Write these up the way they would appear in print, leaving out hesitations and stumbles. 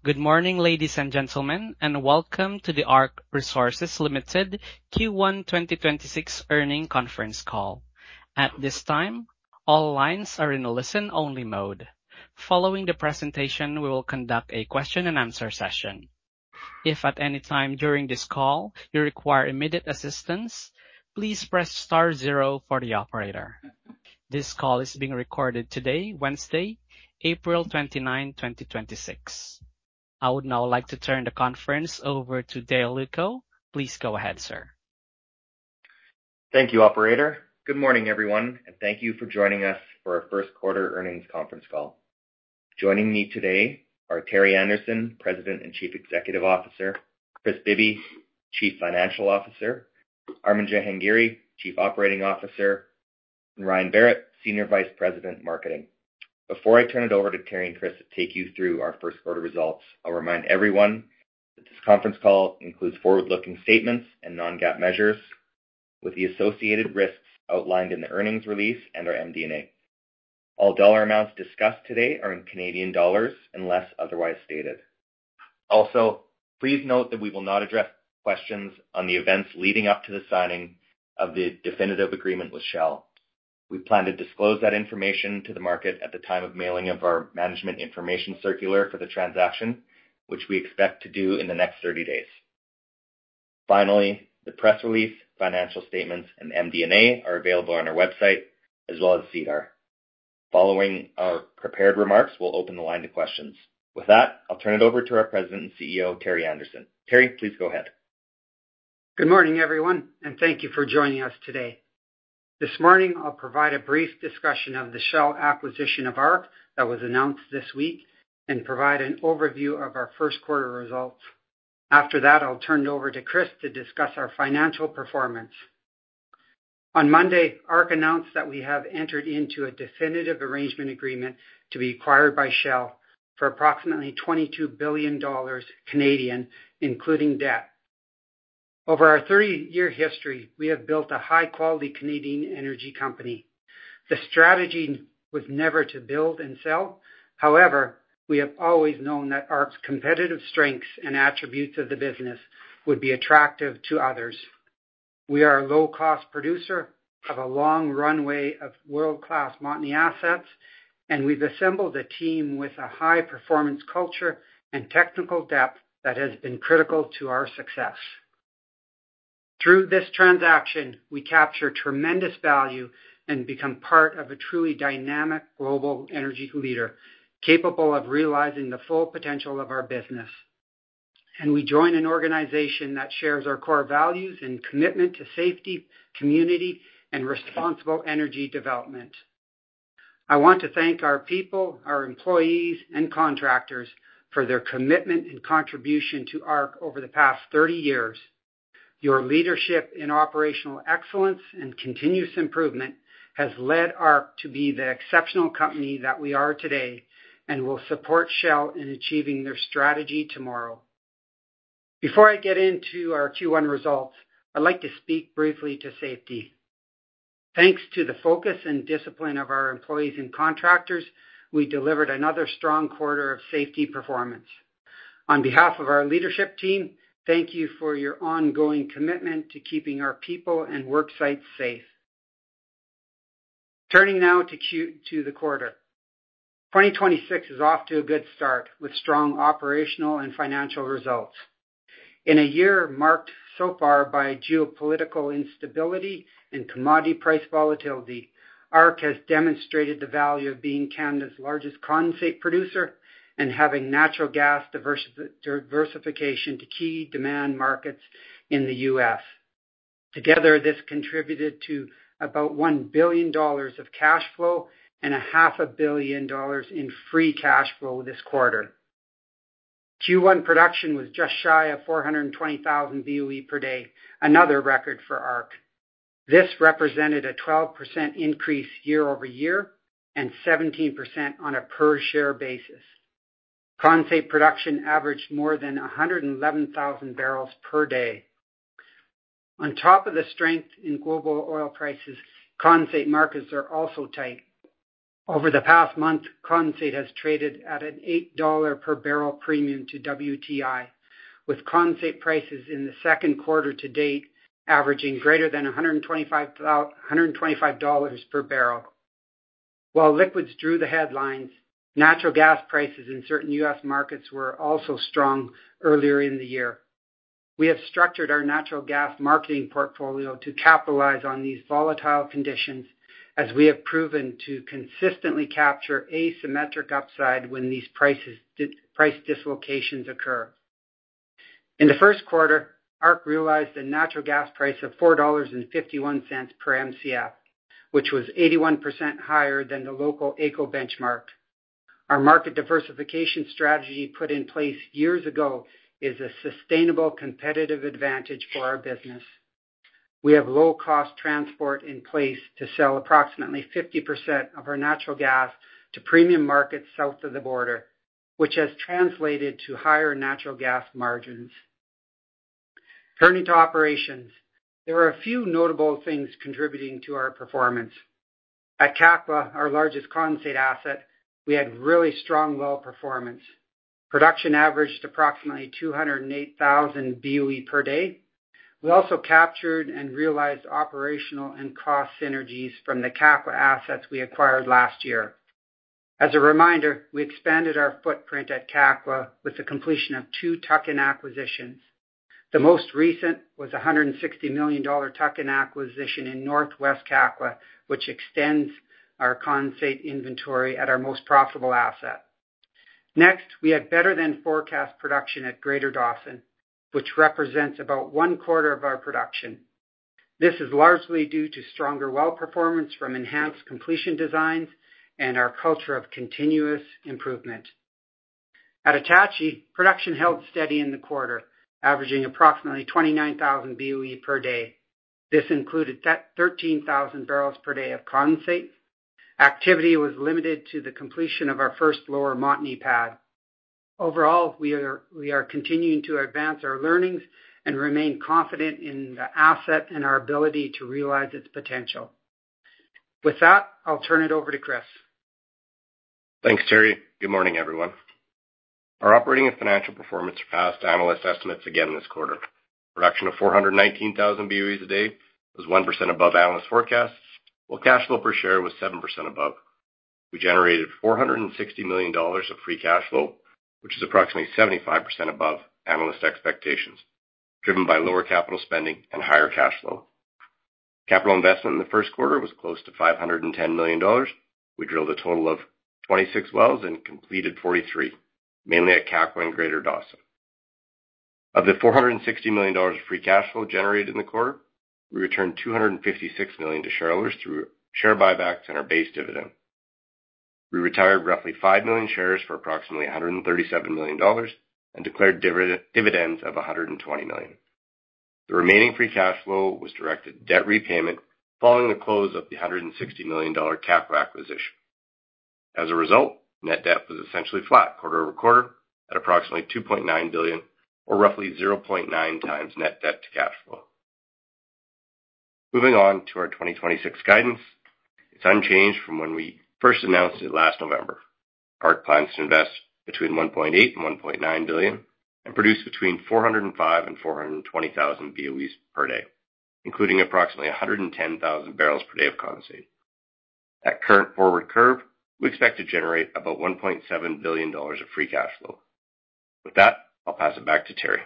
Good morning, ladies and gentlemen, and welcome to the ARC Resources Limited Q1 2026 earnings conference call. At this time, all lines are in a listen-only mode. Following the presentation, we will conduct a question-and-answer session. If at any time during this call you require immediate assistance, please press star zero for the operator. This call is being recorded today, Wednesday, April 29, 2026. I would now like to turn the conference over to Dale Lewko. Please go ahead, sir. Thank you, operator. Good morning, everyone, and thank you for joining us for our first quarter earnings conference call. Joining me today are Terry Anderson, President and Chief Executive Officer, Kris Bibby, Chief Financial Officer, Armin Jahangiri, Chief Operating Officer, and Ryan Barrett, Senior Vice President, Marketing. Before I turn it over to Terry and Kris to take you through our first quarter results, I'll remind everyone that this conference call includes forward-looking statements and non-GAAP measures with the associated risks outlined in the earnings release and our MD&A. All dollar amounts discussed today are in Canadian dollars unless otherwise stated. Also, please note that we will not address questions on the events leading up to the signing of the definitive agreement with Shell. We plan to disclose that information to the market at the time of mailing of our management information circular for the transaction, which we expect to do in the next 30 days. Finally, the press release, financial statements, and MD&A are available on our website as well as SEDAR. Following our prepared remarks, we'll open the line to questions. With that, I'll turn it over to our President and CEO, Terry Anderson. Terry, please go ahead. Good morning, everyone, and thank you for joining us today. This morning, I'll provide a brief discussion of the Shell acquisition of ARC that was announced this week and provide an overview of our first quarter results. After that, I'll turn it over to Kris to discuss our financial performance. On Monday, ARC announced that we have entered into a definitive arrangement agreement to be acquired by Shell for approximately 22 billion Canadian dollars, including debt. Over our 30-year history, we have built a high-quality Canadian energy company. The strategy was never to build and sell. However, we have always known that ARC's competitive strengths and attributes of the business would be attractive to others. We are a low-cost producer, have a long runway of world-class Montney assets, and we've assembled a team with a high-performance culture and technical depth that has been critical to our success. Through this transaction, we capture tremendous value and become part of a truly dynamic global energy leader, capable of realizing the full potential of our business. And we join an organization that shares our core values and commitment to safety, community, and responsible energy development. I want to thank our people, our employees, and contractors for their commitment and contribution to ARC over the past 30 years. Your leadership in operational excellence and continuous improvement has led ARC to be the exceptional company that we are today and will support Shell in achieving their strategy tomorrow. Before I get into our Q1 results, I'd like to speak briefly to safety. Thanks to the focus and discipline of our employees and contractors, we delivered another strong quarter of safety performance. On behalf of our leadership team, thank you for your ongoing commitment to keeping our people and work sites safe. Turning now to the quarter. 2026 is off to a good start with strong operational and financial results. In a year marked so far by geopolitical instability and commodity price volatility, ARC has demonstrated the value of being Canada's largest condensate producer and having natural gas diversification to key demand markets in the U.S. Together, this contributed to about $1 billion of cash flow and $500 million in free cash flow this quarter. Q1 production was just shy of 420,000 BOE per day, another record for ARC. This represented a 12% increase year over year and 17% on a per-share basis. Condensate production averaged more than 111,000 barrels per day. On top of the strength in global oil prices, condensate markets are also tight. Over the past month, condensate has traded at an $8 per barrel premium to WTI, with condensate prices in the second quarter to date averaging greater than $125 per barrel. While liquids drew the headlines, natural gas prices in certain U.S. markets were also strong earlier in the year. We have structured our natural gas marketing portfolio to capitalize on these volatile conditions, as we have proven to consistently capture asymmetric upside when these price dislocations occur. In the first quarter, ARC realized a natural gas price of $4.51 per MCF, which was 81% higher than the local AECO benchmark. Our market diversification strategy put in place years ago is a sustainable competitive advantage for our business. We have low-cost transport in place to sell approximately 50% of our natural gas to premium markets south of the border, which has translated to higher natural gas margins. Turning to operations, there are a few notable things contributing to our performance. At Kakwa, our largest condensate asset, we had really strong well performance. Production averaged approximately 208,000 BOE per day. We also captured and realized operational and cost synergies from the Kakwa assets we acquired last year. As a reminder, we expanded our footprint at Kakwa with the completion of 2 tuck-in acquisitions. The most recent was a $160 million tuck-in acquisition in northwest Kakwa, which extends our condensate inventory at our most profitable asset. Next, we had better than forecast production at Greater Dawson, which represents about 1/4 of our production. This is largely due to stronger well performance from enhanced completion designs and our culture of continuous improvement. At Attachie, production held steady in the quarter, averaging approximately 29,000 BOE per day. This included 13,000 barrels per day of condensate. Activity was limited to the completion of our first lower Montney pad. Overall, we are continuing to advance our learnings and remain confident in the asset and our ability to realize its potential. With that, I'll turn it over to Chris. Thanks, Terry. Good morning, everyone. Our operating and financial performance surpassed analyst estimates again this quarter. Production of 419,000 BOEs a day was 1% above analyst forecasts, while cash flow per share was 7% above. We generated $460 million of free cash flow, which is approximately 75% above analyst expectations, driven by lower capital spending and higher cash flow. Capital investment in the first quarter was close to $510 million. We drilled a total of 26 wells and completed 43, mainly at Kakwa and Greater Dawson. Of the $460 million of free cash flow generated in the quarter, we returned $256 million to shareholders through share buybacks and our base dividend. We retired roughly 5 million shares for approximately $137 million and declared dividends of $120 million. The remaining free cash flow was directed to debt repayment following the close of the $160 million Kakwa acquisition. As a result, net debt was essentially flat quarter over quarter at approximately $2.9 billion, or roughly 0.9 times net debt to cash flow. Moving on to our 2026 guidance, it's unchanged from when we first announced it last November. ARC plans to invest between $1.8 and $1.9 billion and produce between 405 and 420,000 BOEs per day, including approximately 110,000 barrels per day of condensate. At current forward curve, we expect to generate about $1.7 billion of free cash flow. With that, I'll pass it back to Terry.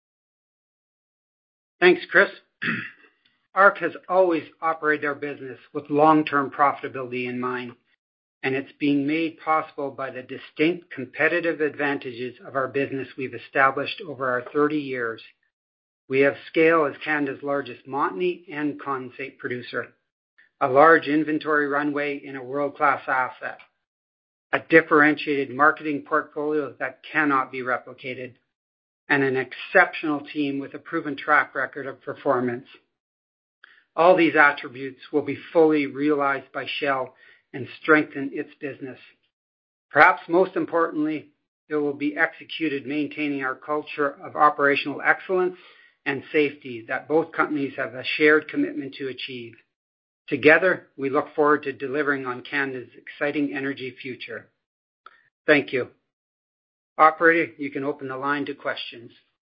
Thanks, Chris. ARC has always operated our business with long-term profitability in mind, and it's being made possible by the distinct competitive advantages of our business we've established over our 30 years. We have scale as Canada's largest Montney and condensate producer, a large inventory runway in a world-class asset, a differentiated marketing portfolio that cannot be replicated, and an exceptional team with a proven track record of performance. All these attributes will be fully realized by Shell and strengthen its business. Perhaps most importantly, it will be executed maintaining our culture of operational excellence and safety that both companies have a shared commitment to achieve. Together, we look forward to delivering on Canada's exciting energy future. Thank you. Operator, you can open the line to questions.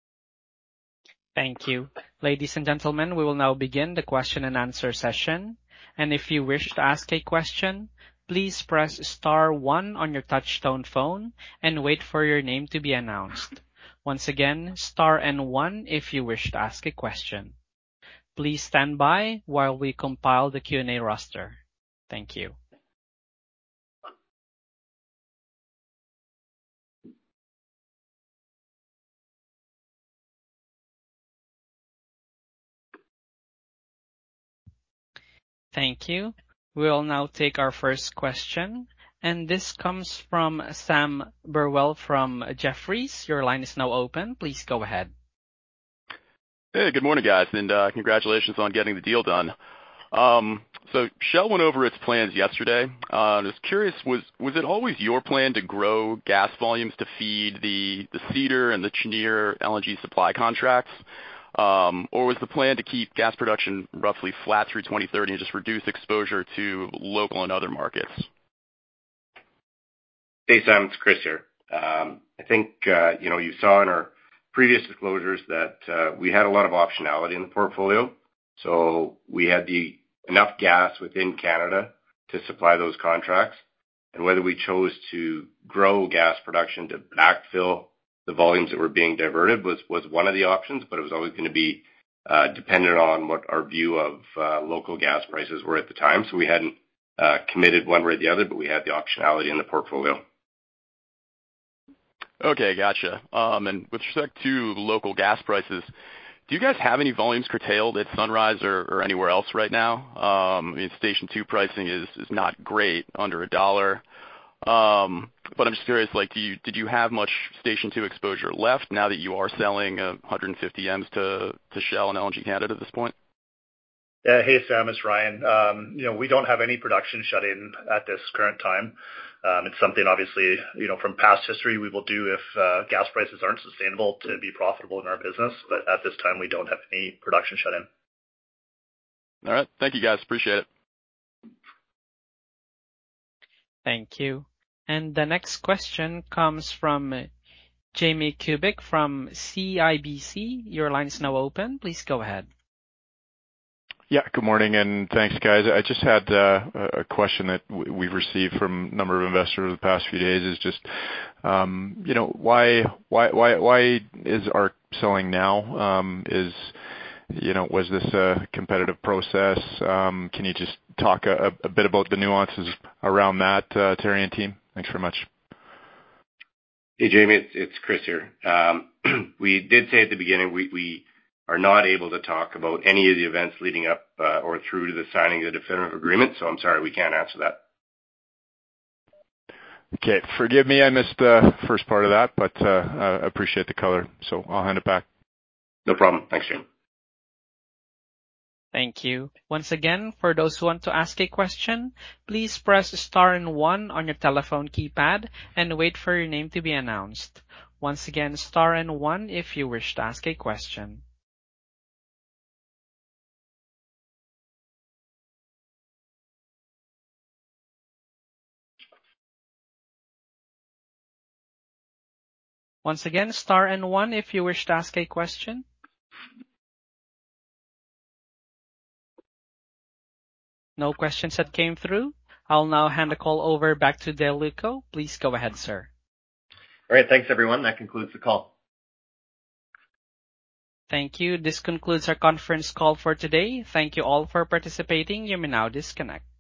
Thank you. Ladies and gentlemen, we will now begin the question and answer session. And if you wish to ask a question, please press star 1 on your touch-tone phone and wait for your name to be announced. Once again, star and 1 if you wish to ask a question. Please stand by while we compile the Q&A roster. Thank you. Thank you. We'll now take our first question, and this comes from Sam Burwell from Jefferies. Your line is now open. Please go ahead. Hey, good morning, guys, and congratulations on getting the deal done. So Shell went over its plans yesterday. I was curious, was it always your plan to grow gas volumes to feed the Cedar and the Cheniere LNG supply contracts? Or was the plan to keep gas production roughly flat through 2030 and just reduce exposure to local and other markets? Hey, Sam, it's Chris here. I think, you saw in our previous disclosures that we had a lot of optionality in the portfolio. So we had enough gas within Canada to supply those contracts. And whether we chose to grow gas production to backfill the volumes that were being diverted was one of the options, but it was always going to be dependent on what our view of local gas prices were at the time. So we hadn't committed one way or the other, but we had the optionality in the portfolio. Okay, gotcha. And with respect to local gas prices, do you guys have any volumes curtailed at Sunrise or anywhere else right now? I mean, Station 2 pricing is not great, under $1. But I'm just curious, did you have much Station 2 exposure left now that you are selling 150 Ms to Shell and LNG Canada at this point? Yeah, hey, Sam, it's Ryan. We don't have any production shut in at this current time. It's something, obviously, from past history we will do if gas prices aren't sustainable to be profitable in our business. But at this time, we don't have any production shut in. All right. Thank you, guys. Appreciate it. Thank you. And the next question comes from Jamie Kubik from CIBC. Your line is now open. Please go ahead. Yeah, good morning, and thanks, guys. I just had a question that we've received from a number of investors over the past few days is just, why is ARC selling now? Was this a competitive process? Can you just talk a bit about the nuances around that, Terry and team? Thanks very much. Hey, Jamie, it's Chris here. We did say at the beginning we are not able to talk about any of the events leading up or through to the signing of the definitive agreement, so I'm sorry, we can't answer that. Okay, forgive me, I missed the first part of that, but I appreciate the color, so I'll hand it back. No problem. Thanks, Jamie. Thank you. Once again, for those who want to ask a question, please press star and 1 on your telephone keypad and wait for your name to be announced. Once again, star and 1 if you wish to ask a question. Once again, star and 1 if you wish to ask a question. No questions that came through. I'll now hand the call over back to Dale Lewko. Please go ahead, sir. All right, thanks, everyone. That concludes the call. Thank you. This concludes our conference call for today. Thank you all for participating. You may now disconnect.